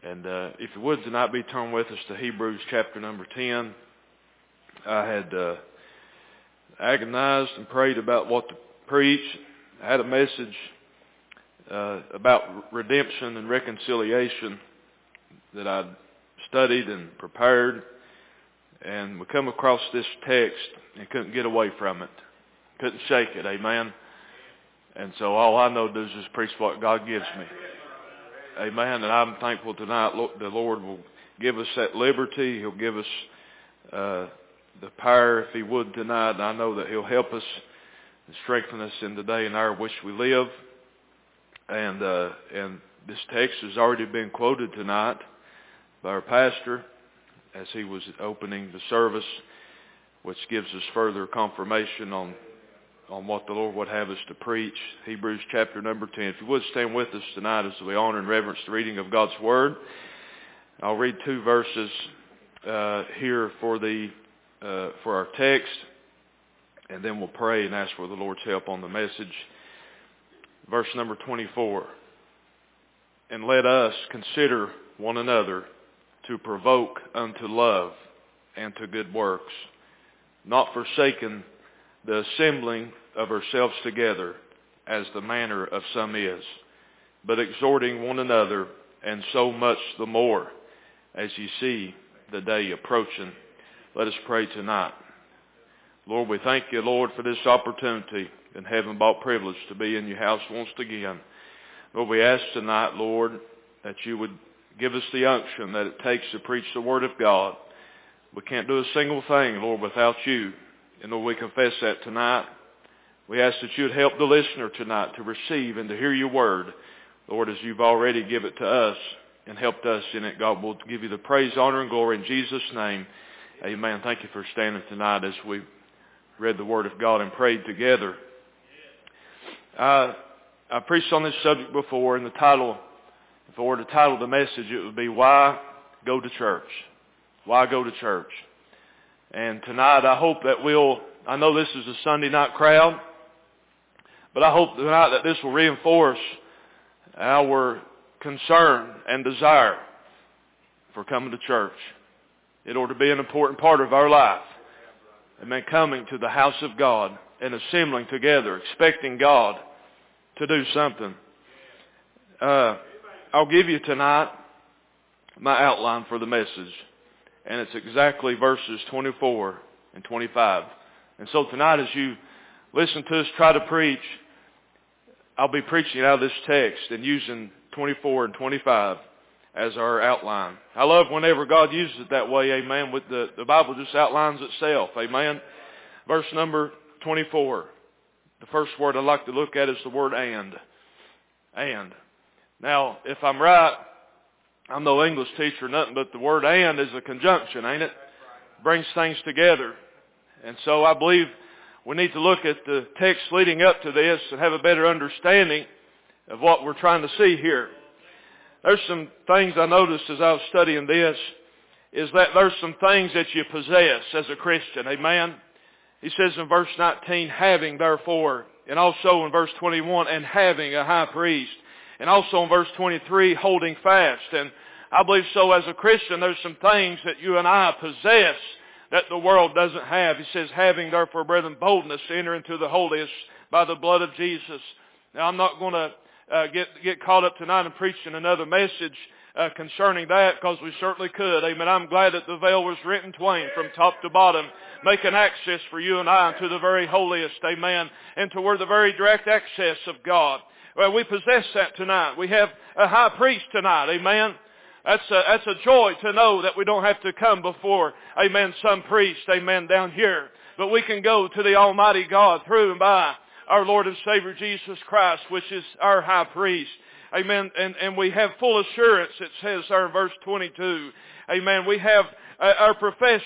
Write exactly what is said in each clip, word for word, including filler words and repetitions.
And uh, if you would tonight, be turned with us to Hebrews chapter number ten. I had uh, agonized and prayed about what to preach. I had a message uh, about redemption and reconciliation that I'd studied and prepared. And we come across this text and couldn't get away from it. Couldn't shake it, amen. And so all I know to do is just preach what God gives me. Amen. And I'm thankful tonight the Lord will give us that liberty. He'll give us uh, the power if He would tonight. And I know that He'll help us and strengthen us in the day and hour in which we live. And, uh, and this text has already been quoted tonight by our pastor as he was opening the service, which gives us further confirmation on on what the Lord would have us to preach. Hebrews chapter number ten. If you would stand with us tonight as we honor and reverence the reading of God's Word. I'll read two verses uh, here for the uh, for our text, and then we'll pray and ask for the Lord's help on the message. Verse number twenty-four. And let us consider one another to provoke unto love and to good works, not forsaking the assembling of ourselves together, as the manner of some is, but exhorting one another, and so much the more, as ye see the day approaching. Let us pray tonight. Lord, we thank you, Lord, for this opportunity and heaven-bought privilege to be in your house once again. Lord, we ask tonight, Lord, that you would give us the unction that it takes to preach the Word of God. We can't do a single thing, Lord, without you. And Lord, we confess that tonight. We ask that you would help the listener tonight to receive and to hear your word, Lord, as you've already given it to us and helped us in it. God, we'll give you the praise, honor, and glory in Jesus' name. Amen. Thank you for standing tonight as we read the word of God and prayed together. Uh, I preached on this subject before, and the title, if I were to title the message, it would be, Why Go to Church? Why go to church? And tonight I hope that we'll, I know this is a Sunday night crowd, but I hope tonight that this will reinforce our concern and desire for coming to church. It ought to be an important part of our life. Amen. Coming to the house of God and assembling together, expecting God to do something. Uh, I'll give you tonight my outline for the message. And it's exactly verses twenty-four and twenty-five. And so tonight as you listen to us try to preach, I'll be preaching out of this text and using twenty-four and twenty-five as our outline. I love whenever God uses it that way, amen. With the, the Bible just outlines itself, amen. Verse number twenty-four. The first word I'd like to look at is the word and. And. Now, if I'm right, I'm no English teacher or nothing, but the word and is a conjunction, ain't it? Brings things together. And so I believe we need to look at the text leading up to this and have a better understanding of what we're trying to see here. There's some things I noticed as I was studying this, is that there's some things that you possess as a Christian, amen? He says in verse nineteen, having therefore, and also in verse twenty-one, and having a high priest. And also in verse twenty-three, holding fast. And I believe so as a Christian, there's some things that you and I possess that the world doesn't have. He says, having therefore, brethren, boldness to enter into the holiest by the blood of Jesus. Now, I'm not going to uh, get get caught up tonight in preaching another message uh, concerning that, because we certainly could. Amen. I'm glad that the veil was rent in twain from top to bottom, making access for you and I to the very holiest. Amen. And to where the very direct access of God. Well, we possess that tonight. We have a high priest tonight. Amen. That's a, that's a joy to know that we don't have to come before, amen, some priest, amen, down here. But we can go to the Almighty God through and by our Lord and Savior Jesus Christ, which is our high priest. Amen. And, and we have full assurance, it says there in verse twenty-two. Amen. We have uh, our profession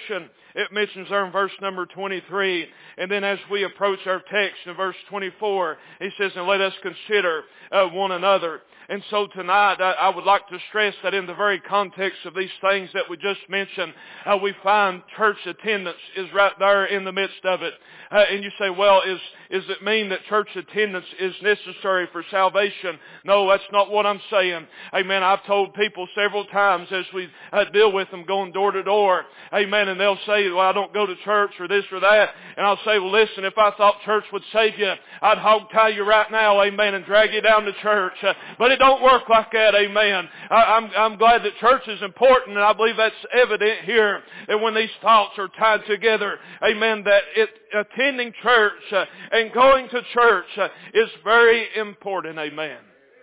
It mentions there in verse number twenty-three. And then as we approach our text in verse twenty-four, he says, and let us consider uh, one another. And so tonight, I, I would like to stress that in the very context of these things that we just mentioned, uh, we find church attendance is right there in the midst of it. Uh, and you say, well, is, is it mean that church attendance is necessary for salvation? No, that's not what I'm saying. Amen. I've told people several times as we uh, deal with them going door to door, amen, and they'll say, well, I don't go to church or this or that. And I'll say, well, listen, if I thought church would save you, I'd hog tie you right now, amen, and drag you down to church. Uh, but it don't work like that, amen. I, I'm, I'm glad that church is important, and I believe that's evident here, that when these thoughts are tied together, amen, that it, attending church uh, and going to church uh, is very important, amen.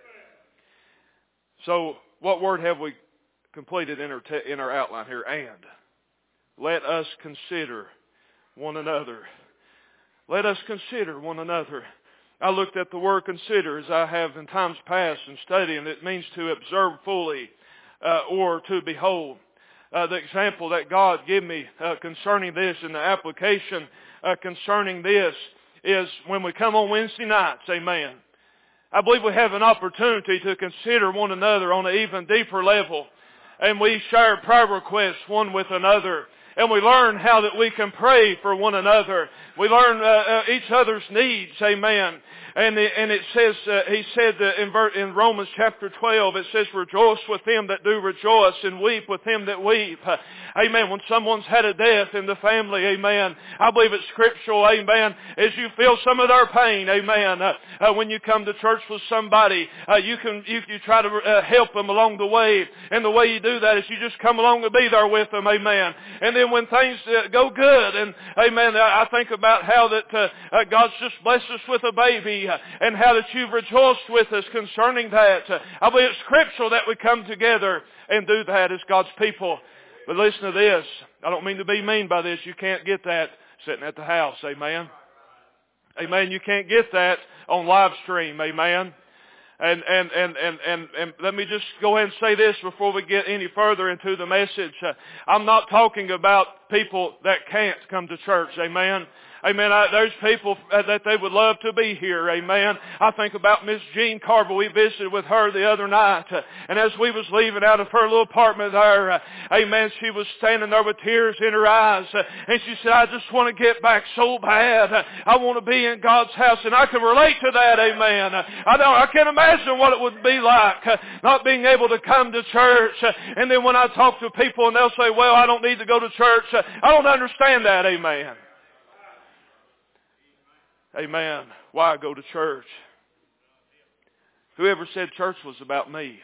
So, what word have we completed in our, te- in our outline here? And. Let us consider one another. Let us consider one another. I looked at the word consider as I have in times past in studying. It means to observe fully uh, or to behold. Uh, the example that God gave me uh, concerning this and the application uh, concerning this is when we come on Wednesday nights, amen. I believe we have an opportunity to consider one another on an even deeper level. And we share prayer requests one with another. And we learn how that we can pray for one another. We learn uh, uh, each other's needs, amen. And, the, and it says, uh, he said uh, in, ver- in Romans chapter twelve, it says, rejoice with them that do rejoice and weep with them that weep. Uh, amen. When someone's had a death in the family, amen, I believe it's scriptural, amen, as you feel some of their pain, amen. Uh, uh, when you come to church with somebody, uh, you can you, you try to uh, help them along the way. And the way you do that is you just come along and be there with them, amen. And then when things uh, go good, and amen, I think about how that uh, uh, God's just blessed us with a baby, uh, and how that you've rejoiced with us concerning that. Uh, I believe it's scriptural that we come together and do that as God's people. But listen to this. I don't mean to be mean by this. You can't get that sitting at the house, amen. Amen. You can't get that on live stream, amen. And, and, and, and, and, and let me just go ahead and say this before we get any further into the message. Uh, I'm not talking about people that can't come to church, amen. Amen. I, there's people that they would love to be here. Amen. I think about Miss Jean Carver. We visited with her the other night. Uh, and as we was leaving out of her little apartment there, uh, amen, she was standing there with tears in her eyes. Uh, and she said, I just want to get back so bad. Uh, I want to be in God's house. And I can relate to that. Amen. Uh, I don't, I can't imagine what it would be like uh, not being able to come to church. Uh, and then when I talk to people and they'll say, well, I don't need to go to church. Uh, I don't understand that. Amen. Amen. Why go to church? Whoever said church was about me?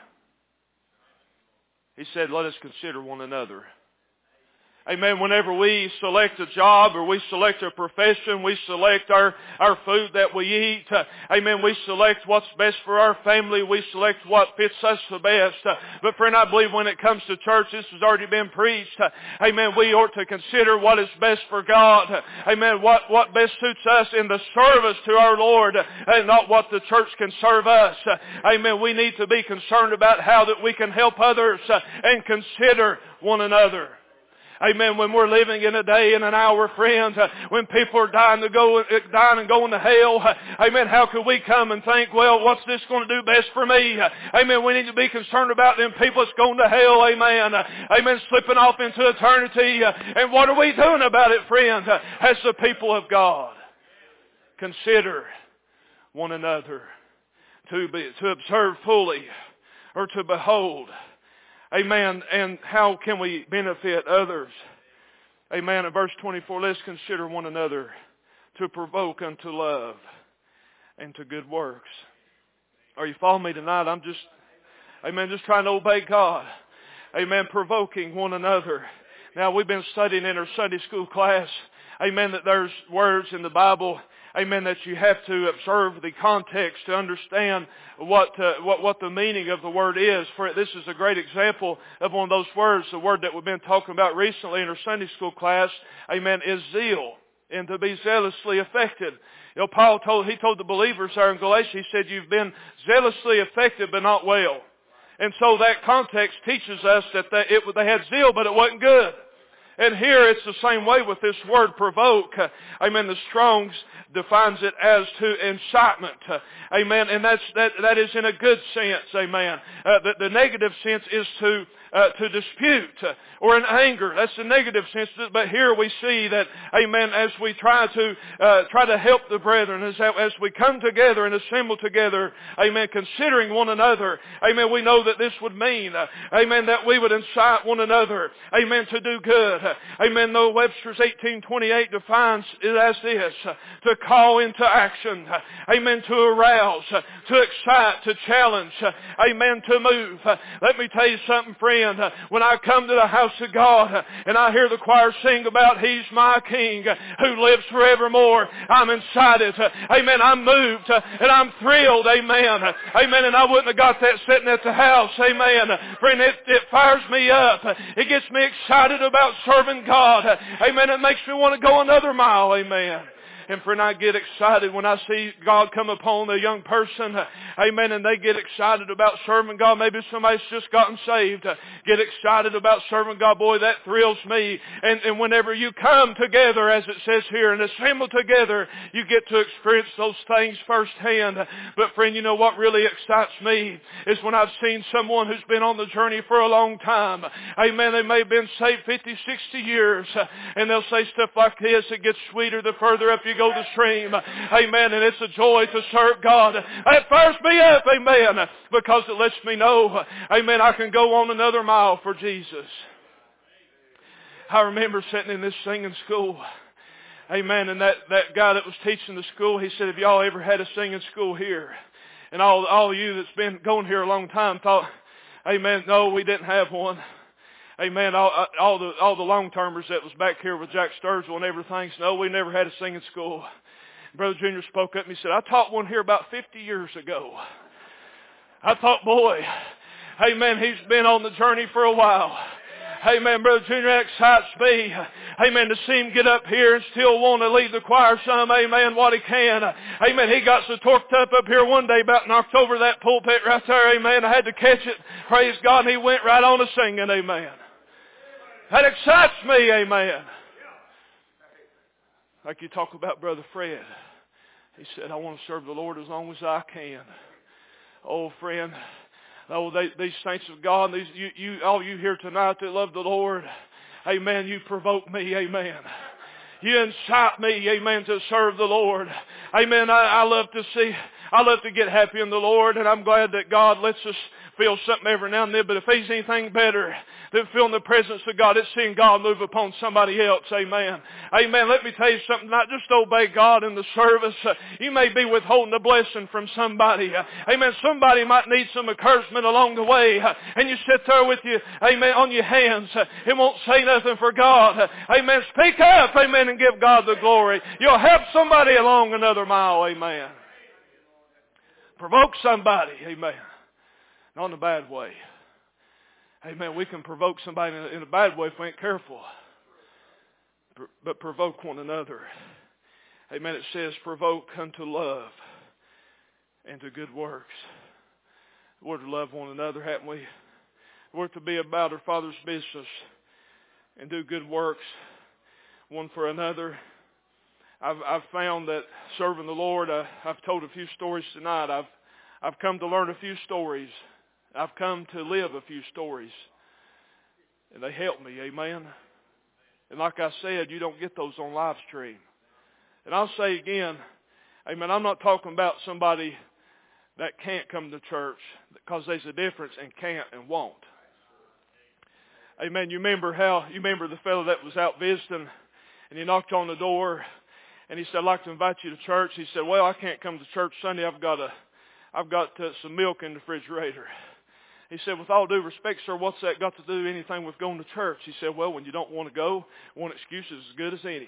He said, let us consider one another. Amen. Whenever we select a job or we select a profession, we select our, our food that we eat. Uh, amen. We select what's best for our family. We select what fits us the best. Uh, but friend, I believe when it comes to church, this has already been preached. Uh, amen. We ought to consider what is best for God. Uh, amen. What, what best suits us in the service to our Lord, uh, and not what the church can serve us. Uh, amen. We need to be concerned about how that we can help others uh, and consider one another. Amen. When we're living in a day and an hour, friends, uh, when people are dying to go, uh, dying and going to hell, uh, amen, how could we come and think, well, what's this going to do best for me? Uh, amen. We need to be concerned about them people that's going to hell. Amen. Uh, amen. Slipping off into eternity. Uh, and what are we doing about it, friends? Uh, as the people of God, consider one another, to be, to observe fully, or to behold. Amen. And how can we benefit others? Amen. In verse twenty-four, let's consider one another to provoke unto love and to good works. Are you following me tonight? I'm just, amen, just trying to obey God. Amen. Provoking one another. Now, we've been studying in our Sunday school class, amen, that there's words in the Bible, amen, that you have to observe the context to understand what, uh, what what the meaning of the word is. For this is a great example of one of those words. The word that we've been talking about recently in our Sunday school class, amen, is zeal, and to be zealously affected. You know, Paul told, he told the believers there in Galatia, he said, you've been zealously affected but not well. And so that context teaches us that they, it, they had zeal, but it wasn't good. And here it's the same way with this word provoke. Uh, amen. The Strong's defines it as to incitement. Uh, amen. And that's, that, that is in a good sense. Amen. Uh, the, the negative sense is to Uh, to dispute uh, or in anger. That's the negative sense. But here we see that, amen, as we try to uh, try to help the brethren, as, as we come together and assemble together, amen, considering one another, amen, we know that this would mean, uh, amen, that we would incite one another, amen, to do good. Uh, amen, though Webster's eighteen twenty-eight defines it as this, uh, to call into action, uh, amen, to arouse, uh, to excite, to challenge, uh, amen, to move. Uh, let me tell you something, friend. When I come to the house of God and I hear the choir sing about He's my King who lives forevermore, I'm incited. Amen. I'm moved and I'm thrilled. Amen. Amen. And I wouldn't have got that sitting at the house. Amen. Friend, it, it fires me up. It gets me excited about serving God. Amen. It makes me want to go another mile. Amen. And friend, I get excited when I see God come upon a young person, amen, and they get excited about serving God. Maybe somebody's just gotten saved. Get excited about serving God. Boy, that thrills me. And, and whenever you come together, as it says here, and assemble together, you get to experience those things firsthand. But friend, you know what really excites me is when I've seen someone who's been on the journey for a long time. Amen. They may have been saved fifty, sixty years, and they'll say stuff like this. It gets sweeter the further up you go the stream. Amen. And it's a joy to serve God. That fires me up. Amen. Because it lets me know, amen, I can go on another mile for Jesus. I remember sitting in this singing school. Amen. And that, that guy that was teaching the school, he said, have y'all ever had a singing school here? And all, all of you that's been going here a long time thought, amen, no, we didn't have one. Amen. All, all the all the long-termers that was back here with Jack Sturgill and everything, so no, we never had a singing school. Brother Junior spoke up and he said, I taught one here about fifty years ago. I thought, boy, amen, he's been on the journey for a while. Amen, Brother Junior, that excites me. Amen, to see him get up here and still want to lead the choir some, amen, what he can. Amen, he got so torqued up up here one day about knocked over that pulpit right there, amen. I had to catch it, praise God, and he went right on to singing, amen. That excites me, amen. Like you talk about Brother Fred. He said, I want to serve the Lord as long as I can. Oh, friend. Oh, they, these saints of God, these you, you, all you here tonight that love the Lord, amen, you provoke me, amen. You incite me, amen, to serve the Lord. Amen, I, I love to see, I love to get happy in the Lord, and I'm glad that God lets us feel something every now and then, but if there's anything better than feeling the presence of God, it's seeing God move upon somebody else, amen. Amen, let me tell you something, not just obey God in the service. Uh, you may be withholding a blessing from somebody. Uh, amen, somebody might need some encouragement along the way, uh, and you sit there with you, amen, on your hands, uh, and won't say nothing for God. Uh, amen, speak up, amen, and give God the glory. You'll help somebody along another mile, amen. Provoke somebody, amen. Not in a bad way. Amen. We can provoke somebody in a, in a bad way if we ain't careful. But provoke one another. Amen. It says, provoke unto love and to good works. We're to love one another, haven't we? We're to be about our Father's business and do good works one for another. I've, I've found that serving the Lord, uh, I've told a few stories tonight. I've, I've come to learn a few stories. I've come to live a few stories. And they help me, amen. And like I said, you don't get those on live stream. And I'll say again, amen, I'm not talking about somebody that can't come to church, because there's a difference in can't and won't. Amen. You remember how, you remember the fellow that was out visiting, and he knocked on the door, and he said, I'd like to invite you to church. He said, well, I can't come to church Sunday. I've got a, I've got uh, some milk in the refrigerator. He said, with all due respect, sir, what's that got to do anything with going to church? He said, well, when you don't want to go, one excuse is as good as any.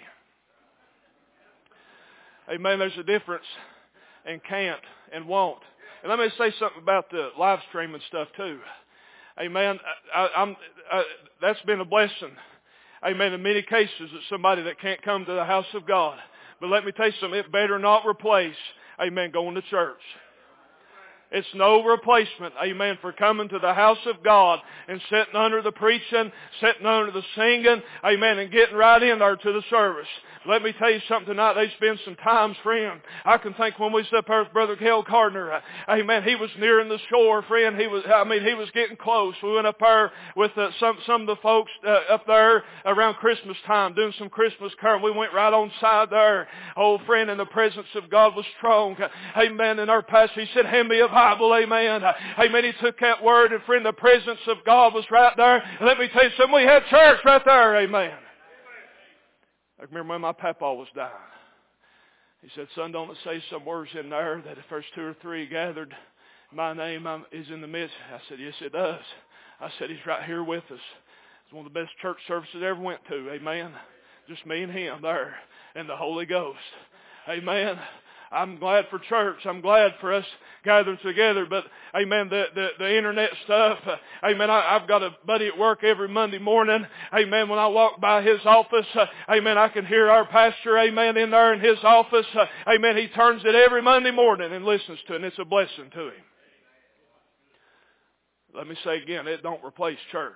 Amen. There's a difference in can't and won't. And let me say something about the live stream and stuff too. Amen. I, I'm, I, that's been a blessing. Amen. In many cases, it's somebody that can't come to the house of God. But let me tell you something, it better not replace, amen, going to church. It's no replacement, amen, for coming to the house of God and sitting under the preaching, sitting under the singing, amen, and getting right in there to the service. Let me tell you something tonight. There's been some times, friend. I can think when we was up there with Brother Kel Gardner, uh, amen, he was nearing the shore, friend. He was, I mean, he was getting close. We went up there with uh, some some of the folks uh, up there around Christmas time doing some Christmas carol. We went right on side there. Oh, friend, and the presence of God was strong. Uh, amen. And our pastor, he said, hand me a Bible, amen. Uh, amen. He took that word, and friend, the presence of God was right there. And let me tell you something, we had church right there, amen. I remember when my papa was dying. He said, son, don't it say some words in there that if there's two or three gathered, my name is in the midst? I said, yes, it does. I said, he's right here with us. It's one of the best church services I ever went to, amen. Just me and him there and the Holy Ghost, amen. I'm glad for church. I'm glad for us gathering together. But, amen, the, the, the internet stuff, uh, amen, I, I've got a buddy at work every Monday morning. Amen, when I walk by his office, uh, amen, I can hear our pastor, amen, in there in his office. Uh, amen, he turns it every Monday morning and listens to it, and it's a blessing to him. Let me say again, it don't replace church.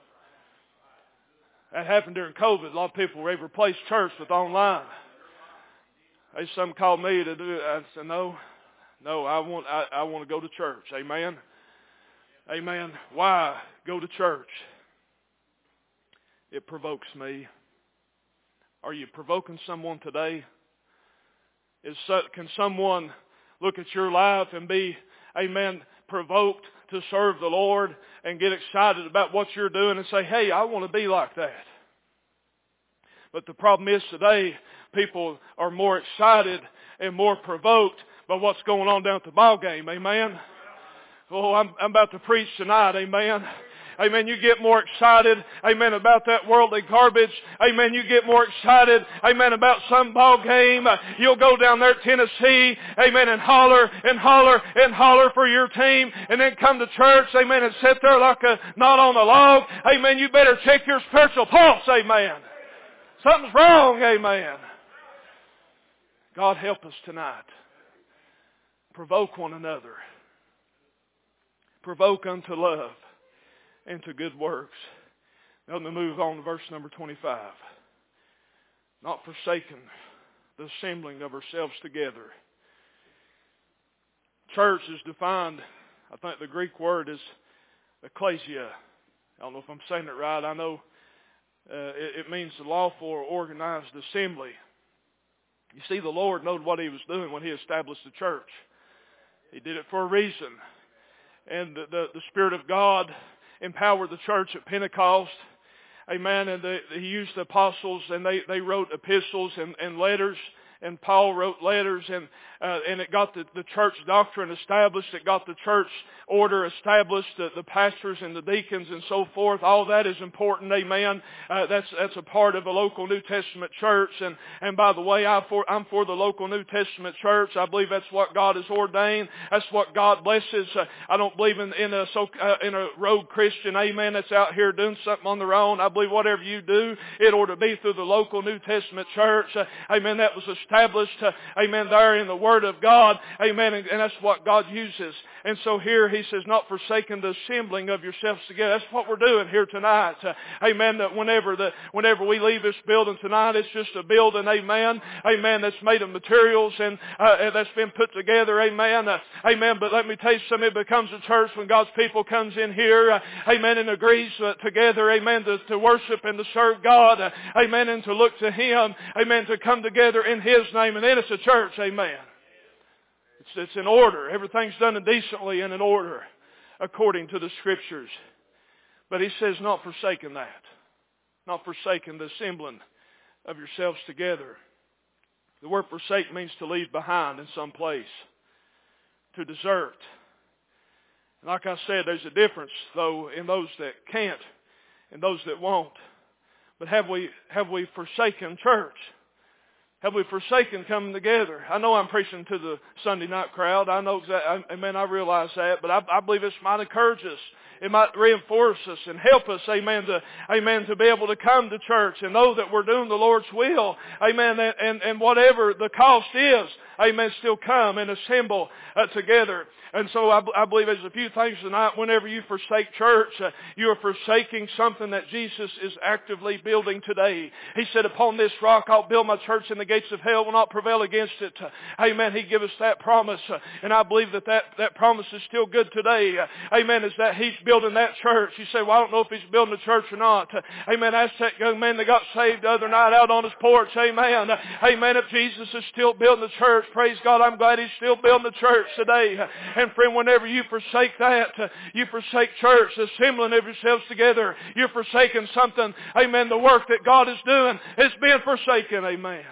That happened during COVID. A lot of people were replaced church with online. They some called me to do it. I said, no, no, I want I, I want to go to church. Amen. Amen. Why go to church? It provokes me. Are you provoking someone today? Is can someone look at your life and be, amen, provoked to serve the Lord and get excited about what you're doing and say, hey, I want to be like that? But the problem is today, people are more excited and more provoked by what's going on down at the ball game. Amen. Oh, I'm, I'm about to preach tonight. Amen. Amen. You get more excited, amen, about that worldly garbage. Amen. You get more excited, amen, about some ball game. Uh, you'll go down there to Tennessee, amen, and holler and holler and holler for your team, and then come to church, amen, and sit there like a knot on a log. Amen. You better check your spiritual pulse. Amen. Something's wrong, amen. God help us tonight. Provoke one another. Provoke unto love and to good works. Now let me move on to verse number twenty-five. Not forsaking the assembling of ourselves together. Church is defined, I think the Greek word is ecclesia. I don't know if I'm saying it right. I know Uh, it, it means the lawful or organized assembly. You see, the Lord knew what He was doing when He established the church. He did it for a reason. And the, the, the Spirit of God empowered the church at Pentecost. Amen. And the, He used the apostles, and they, they wrote epistles and, and letters. And Paul wrote letters, and uh, and it got the, the church doctrine established. It got the church order established, the, the pastors and the deacons and so forth. All that is important, amen. Uh, that's that's a part of a local New Testament church. And, and by the way, I for, I'm for the local New Testament church. I believe that's what God has ordained. That's what God blesses. Uh, I don't believe in, in, a, so, uh, in a rogue Christian, amen, that's out here doing something on their own. I believe whatever you do, it ought to be through the local New Testament church. Uh, amen, that was established. Established, uh, amen, there in the Word of God, amen, and, and that's what God uses. And so here He says, not forsaking the assembling of yourselves together. That's what we're doing here tonight. Uh, amen, that whenever the whenever we leave this building tonight, it's just a building, amen, amen, that's made of materials and uh, that's been put together, amen, uh, amen, but let me tell you something, it becomes a church when God's people comes in here, uh, amen, and agrees uh, together, amen, to, to worship and to serve God, uh, amen, and to look to Him, amen, to come together in His name, and then it's a church, amen. It's, it's in order. Everything's done decently and in order according to the Scriptures. But He says not forsaking that. Not forsaking the assembling of yourselves together. The word forsake means to leave behind in some place. To desert. And like I said, there's a difference, though, in those that can't and those that won't. But have we have we forsaken church? Have we forsaken coming together? I know I'm preaching to the Sunday night crowd. I know exactly, amen, I realize that. But I, I believe this might encourage us. It might reinforce us and help us, amen, to, amen, to be able to come to church and know that we're doing the Lord's will. Amen, and, and, and whatever the cost is, amen, still come and assemble uh, together. And so I, I believe there's a few things tonight. Whenever you forsake church, uh, you are forsaking something that Jesus is actively building today. He said, upon this rock I'll build my church, and the gates of hell will not prevail against it. Uh, amen. He gave us that promise. Uh, and I believe that, that that promise is still good today. Uh, amen. Is that He's building that church. You say, well, I don't know if He's building a church or not. Uh, amen. Ask that young man that got saved the other night out on his porch. Amen. Uh, amen. If Jesus is still building the church, praise God, I'm glad He's still building the church today. Uh, And friend, whenever you forsake that, uh, you forsake church, the assembling of yourselves together, you're forsaking something. Amen. The work that God is doing is being forsaken. Amen.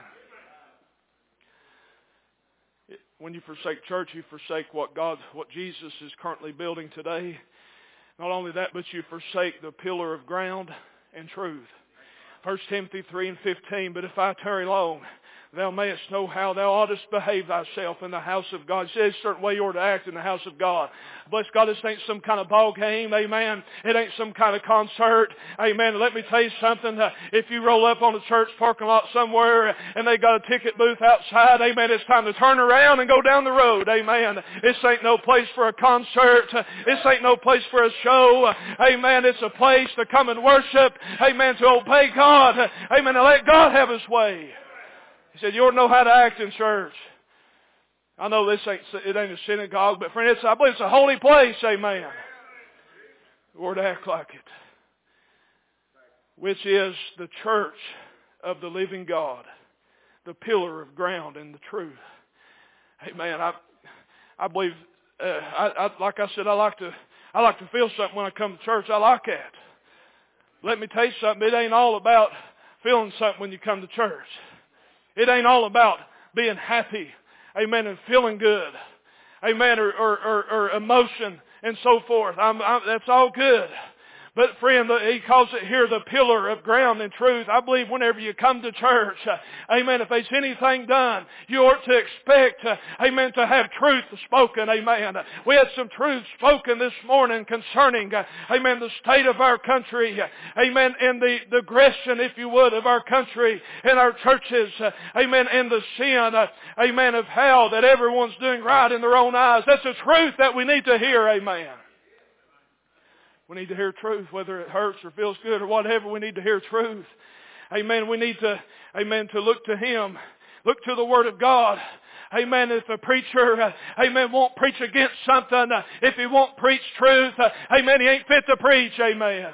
When you forsake church, you forsake what God, what Jesus is currently building today. Not only that, but you forsake the pillar of ground and truth. First Timothy three and fifteen, but if I tarry long, thou mayest know how thou oughtest behave thyself in the house of God. It says a certain way you ought to act in the house of God. Bless God, this ain't some kind of ball game, amen. It ain't some kind of concert, amen. Let me tell you something. Uh, if you roll up on a church parking lot somewhere and they got a ticket booth outside, amen, it's time to turn around and go down the road, amen. This ain't no place for a concert. Uh, this ain't no place for a show, uh, amen. It's a place to come and worship, amen, to obey God, uh, amen, and let God have His way. He said, you ought to know how to act in church. I know this ain't, it ain't a synagogue, but friend, it's, I believe it's a holy place, amen. We ought to act like it. Which is the church of the living God, the pillar of ground and the truth. Amen. I, I believe, uh, I, I, like I said, I like to, I like to feel something when I come to church. I like that. Let me tell you something. It ain't all about feeling something when you come to church. It ain't all about being happy, amen, and feeling good, amen, or, or, or, or emotion and so forth. I'm, I'm, that's all good. But friend, he calls it here the pillar of ground and truth. I believe whenever you come to church, uh, amen, if there's anything done, you ought to expect, uh, amen, to have truth spoken, amen. Uh, we had some truth spoken this morning concerning, uh, amen, the state of our country, uh, amen, and the, the aggression, if you would, of our country and our churches, uh, amen, and the sin, uh, amen, of hell that everyone's doing right in their own eyes. That's the truth that we need to hear, amen. We need to hear truth, whether it hurts or feels good or whatever. We need to hear truth. Amen. We need to, amen, to look to Him. Look to the Word of God. Amen. If a preacher, uh, amen, won't preach against something, uh, if he won't preach truth, uh, amen, he ain't fit to preach. Amen.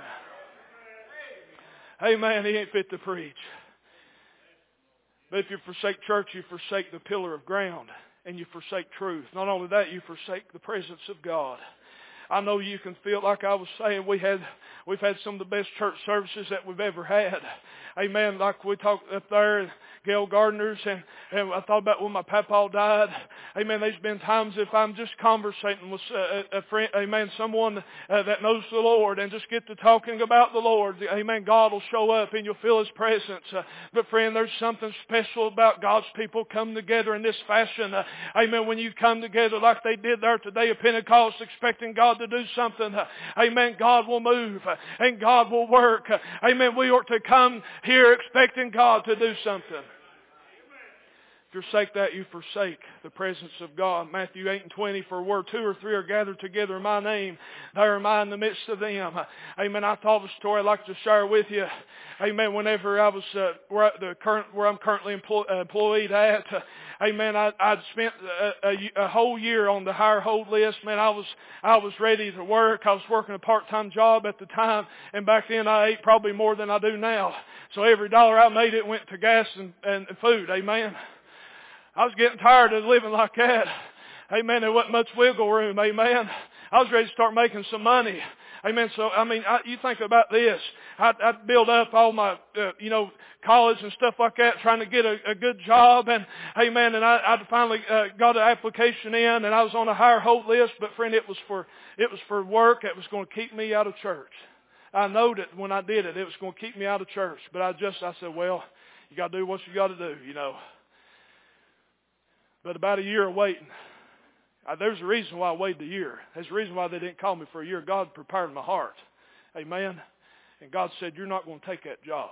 Amen. He ain't fit to preach. But if you forsake church, you forsake the pillar of ground and you forsake truth. Not only that, you forsake the presence of God. I know you can feel, like I was saying, we had, we've had some of the best church services that we've ever had. Amen. Like we talked up there, Gail Gardner's, and, and I thought about when my papa died. Amen. There's been times if I'm just conversating with a, a friend, amen, someone uh, that knows the Lord, and just get to talking about the Lord, amen, God will show up and you'll feel His presence. Uh, but friend, there's something special about God's people coming together in this fashion. Uh, amen. When you come together like they did there today at Pentecost, expecting God to do something, uh, amen, God will move uh, and God will work. Uh, amen. We ought to come here expecting God to do something. If you forsake that, you forsake the presence of God. Matthew eight and twenty, for where two or three are gathered together in my name, there am I in the midst of them. Amen. I thought of a story I'd like to share with you. Amen. Whenever I was uh, where, the current, where I'm currently employ, uh, employed at, uh, amen, I, I'd spent a, a, a whole year on the hire hold list. Man, I was I was ready to work. I was working a part-time job at the time, and back then I ate probably more than I do now. So every dollar I made, it went to gas and, and food. Amen. I was getting tired of living like that. Amen. There wasn't much wiggle room. Amen. I was ready to start making some money. Amen. So, I mean, I, you think about this. I'd, I'd build up all my, uh, you know, college and stuff like that, trying to get a, a good job. And, amen, and I, I'd finally uh, got an application in, and I was on a hire hold list. But, friend, it was for it was for work that was going to keep me out of church. I know that when I did it, it was going to keep me out of church. But I just, I said, well, you got to do what you got to do, you know. But about a year of waiting, uh, there's a reason why I waited a year. There's a reason why they didn't call me for a year. God prepared my heart. Amen. And God said, you're not going to take that job.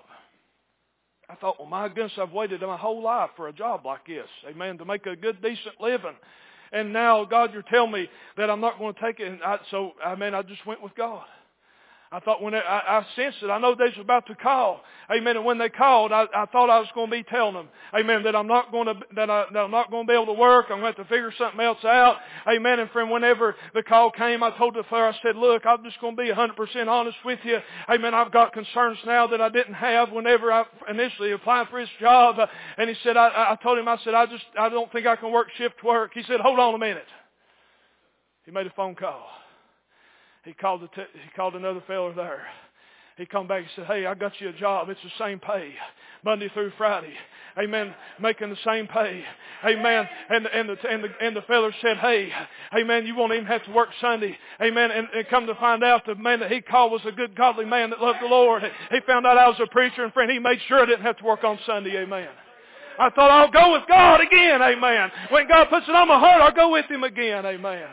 I thought, well, my goodness, I've waited my whole life for a job like this. Amen. To make a good, decent living. And now, God, you're telling me that I'm not going to take it. And I, so, I mean, I just went with God. I thought when I, I sensed it, I know they was about to call. Amen. And when they called, I, I thought I was going to be telling them, amen, that I'm not going to that, I, that I'm not going to be able to work. I'm going to have to figure something else out. Amen. And friend, whenever the call came, I told the fellow, I said, look, I'm just going to be one hundred percent honest with you. Amen. I've got concerns now that I didn't have whenever I initially applied for his job. Uh, and he said, I, I told him, I said, I just I don't think I can work shift work. He said, hold on a minute. He made a phone call. He called the t- he called another fellow there. He come back and said, hey, I got you a job. It's the same pay, Monday through Friday. Amen. Making the same pay. Amen. And, and, the, and, the, and the fellow said, hey, amen, you won't even have to work Sunday. Amen. And, and come to find out, the man that he called was a good, godly man that loved the Lord. He found out I was a preacher, and friend, he made sure I didn't have to work on Sunday. Amen. I thought, I'll go with God again. Amen. When God puts it on my heart, I'll go with Him again. Amen.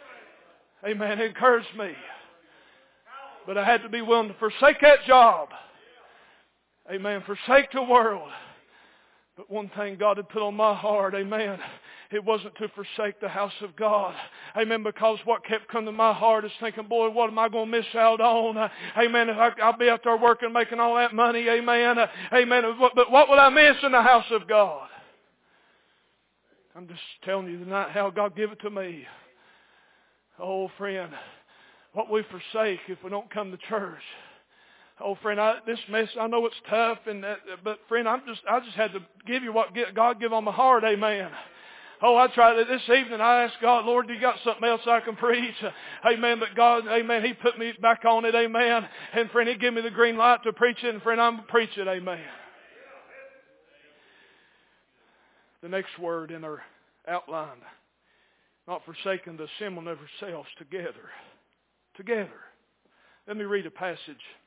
Amen. It encouraged me. But I had to be willing to forsake that job. Amen. Forsake the world. But one thing God had put on my heart, amen, it wasn't to forsake the house of God. Amen. Because what kept coming to my heart is thinking, boy, what am I going to miss out on? Amen. If I, I'll be out there working, making all that money. Amen. Amen. But what will I miss in the house of God? I'm just telling you tonight how God gave it to me. Oh, friend, what we forsake if we don't come to church. Oh, friend, I, this mess, I know it's tough, and that, but friend, I'm just, I just had to give you what God give on my heart. Amen. Oh, I tried it this evening. I asked God, Lord, do you got something else I can preach? Amen. But God, amen, He put me back on it. Amen. And friend, He gave me the green light to preach it, and friend, I'm preaching. Amen. The next word in our outline. Not forsaking the assembling of yourselves together. Together. Let me read a passage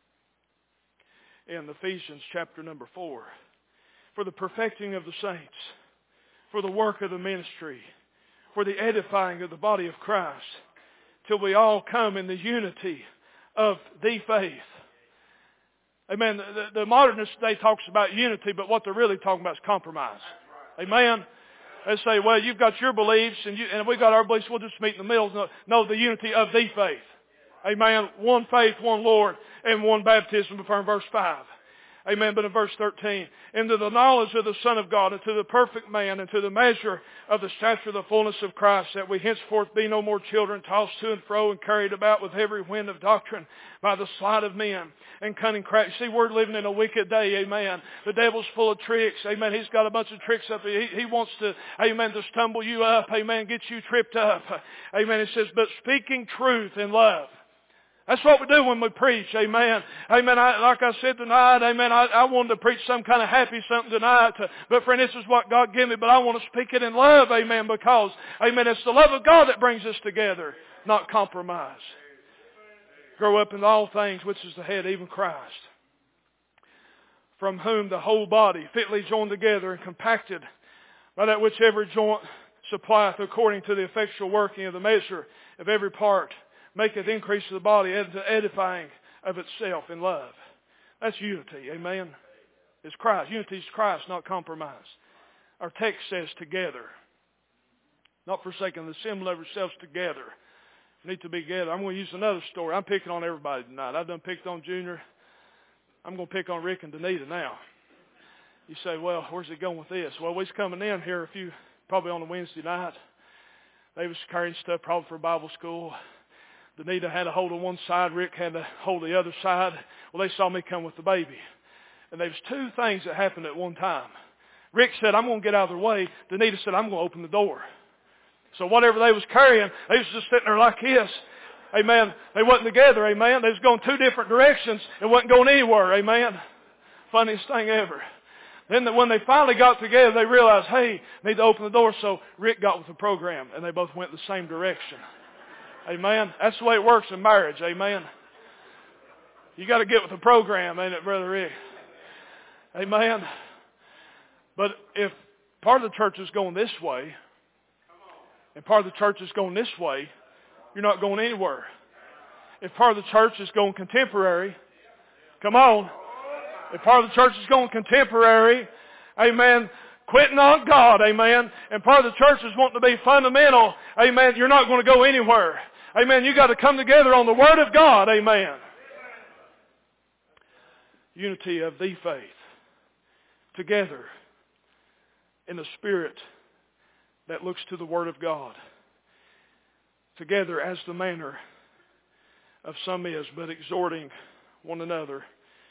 in Ephesians chapter number four. For the perfecting of the saints, for the work of the ministry, for the edifying of the body of Christ, till we all come in the unity of the faith. Amen. The, the modernist today talks about unity, but what they're really talking about is compromise. Amen. They say, well, you've got your beliefs and, you, and we got our beliefs. We'll just meet in the middle. No, no, the unity of the faith. Amen. One faith, one Lord, and one baptism, before in verse five. Amen. But in verse thirteen, into the knowledge of the Son of God, and to the perfect man, and to the measure of the stature of the fullness of Christ, that we henceforth be no more children, tossed to and fro, and carried about with every wind of doctrine, by the sleight of men, and cunning crafts. See, we're living in a wicked day. Amen. The devil's full of tricks. Amen. He's got a bunch of tricks up. He, he wants to, amen, to stumble you up. Amen. Get you tripped up. Amen. It says, but speaking truth in love. That's what we do when we preach, amen. Amen. I, like I said tonight, amen, I, I wanted to preach some kind of happy something tonight. But friend, this is what God gave me. But I want to speak it in love, amen, because, amen, it's the love of God that brings us together, not compromise. Grow up in all things, which is the head, even Christ, from whom the whole body, fitly joined together and compacted, by that which every joint supplieth, according to the effectual working of the measure of every part, maketh increase of the body, to edifying of itself in love. That's unity, amen. It's Christ. Unity is Christ, not compromise. Our text says together. Not forsaking the assembly of yourselves together. We need to be together. I'm going to use another story. I'm picking on everybody tonight. I've done picked on Junior. I'm going to pick on Rick and Danita now. You say, well, where's he going with this? Well, we was coming in here a few, probably on a Wednesday night. They was carrying stuff probably for Bible school. Danita had a hold of one side. Rick had a hold of the other side. Well, they saw me come with the baby. And there was two things that happened at one time. Rick said, I'm going to get out of their way. Danita said, I'm going to open the door. So whatever they was carrying, they was just sitting there like this. Amen. They wasn't together. Amen. They was going two different directions and wasn't going anywhere. Amen. Funniest thing ever. Then when they finally got together, they realized, hey, need to open the door. So Rick got with the program, and they both went the same direction. Amen. That's the way it works in marriage. Amen. You got to get with the program, ain't it, Brother Rick? Amen. But if part of the church is going this way, and part of the church is going this way, you're not going anywhere. If part of the church is going contemporary, come on. If part of the church is going contemporary, amen, quitting on God, amen, and part of the church is wanting to be fundamental, amen, you're not going to go anywhere. Amen. You got to come together on the Word of God, amen. Unity of the faith. Together in the Spirit that looks to the Word of God. Together as the manner of some is, but exhorting one another.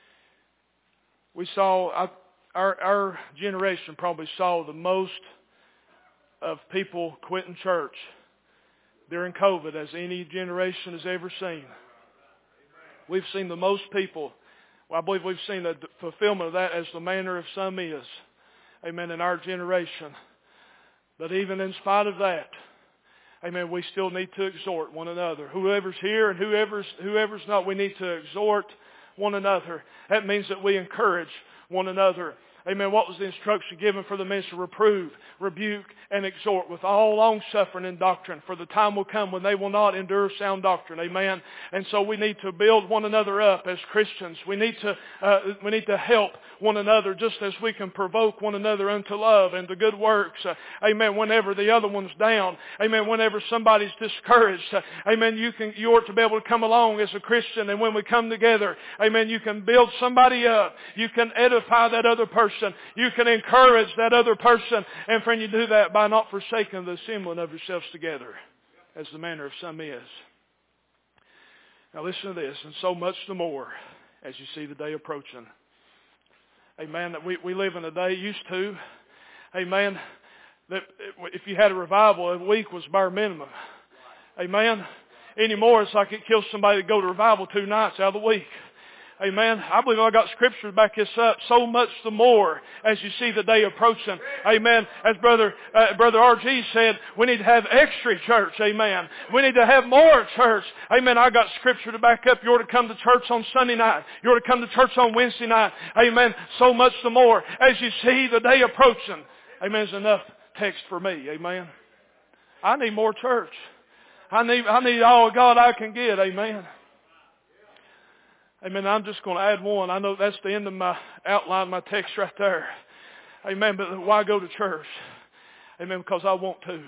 We saw, I, our, our generation probably saw the most of people quitting church during COVID as any generation has ever seen. We've seen the most people, well, I believe we've seen the fulfillment of that as the manner of some is. Amen, in our generation. But even in spite of that, amen, we still need to exhort one another. Whoever's here and whoever's, whoever's not, we need to exhort one another. That means that we encourage one another. Amen. What was the instruction given for the minister? Reprove, rebuke, and exhort with all long-suffering and doctrine. For the time will come when they will not endure sound doctrine. Amen. And so we need to build one another up as Christians. We need to uh, we need to help one another just as we can provoke one another unto love and to good works. Uh, amen. Whenever the other one's down. Amen. Whenever somebody's discouraged. Uh, amen. You can you ought to be able to come along as a Christian, and when we come together, amen, you can build somebody up. You can edify that other person. You can encourage that other person. And friend, you do that by not forsaking the assembling of yourselves together, as the manner of some is. Now listen to this, and so much the more as you see the day approaching. Amen. That we, we live in a day used to, amen, that if you had a revival, a week was bare minimum. Amen. Anymore, it's like it kills somebody to go to revival two nights out of the week. Amen. I believe I got scripture to back this up. So much the more as you see the day approaching. Amen. As Brother uh, Brother R G said, we need to have extra church. Amen. We need to have more church. Amen. I got scripture to back up. You ought to come to church on Sunday night. You ought to come to church on Wednesday night. Amen. So much the more as you see the day approaching. Amen. There's enough text for me. Amen. I need more church. I need I need all God I can get. Amen. Amen. I'm just going to add one. I know that's the end of my outline, my text right there. Amen. But why go to church? Amen. Because I want to.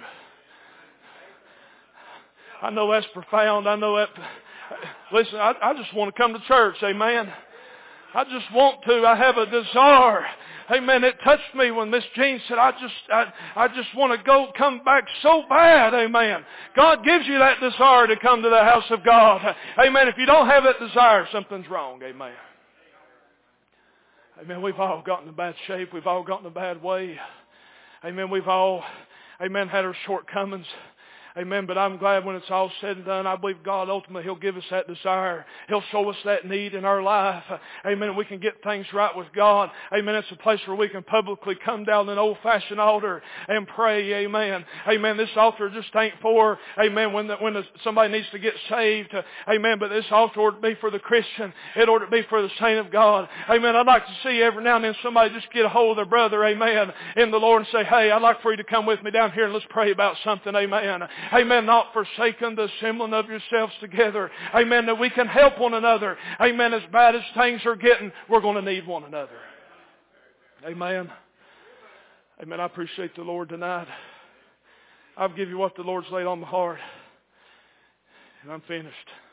I know that's profound. I know that. Listen, I, I just want to come to church. Amen. I just want to. I have a desire. Amen. It touched me when Miss Jean said, I just, I, I just want to go, come back so bad. Amen. God gives you that desire to come to the house of God. Amen. If you don't have that desire, something's wrong. Amen. Amen. We've all gotten in bad shape. We've all gotten in a bad way. Amen. We've all, amen, had our shortcomings. Amen. But I'm glad when it's all said and done, I believe God ultimately He'll give us that desire. He'll show us that need in our life. Amen. We can get things right with God. Amen. It's a place where we can publicly come down an old-fashioned altar and pray. Amen. Amen. This altar just ain't for, amen, when the, when the, somebody needs to get saved. Amen. But this altar ought to be for the Christian. It ought to be for the saint of God. Amen. I'd like to see every now and then somebody just get a hold of their brother. Amen. In the Lord and say, hey, I'd like for you to come with me down here and let's pray about something. Amen. Amen. Not forsaking the assembling of yourselves together. Amen. That we can help one another. Amen. As bad as things are getting, we're going to need one another. Amen. Amen. I appreciate the Lord tonight. I'll give you what the Lord's laid on my heart. And I'm finished.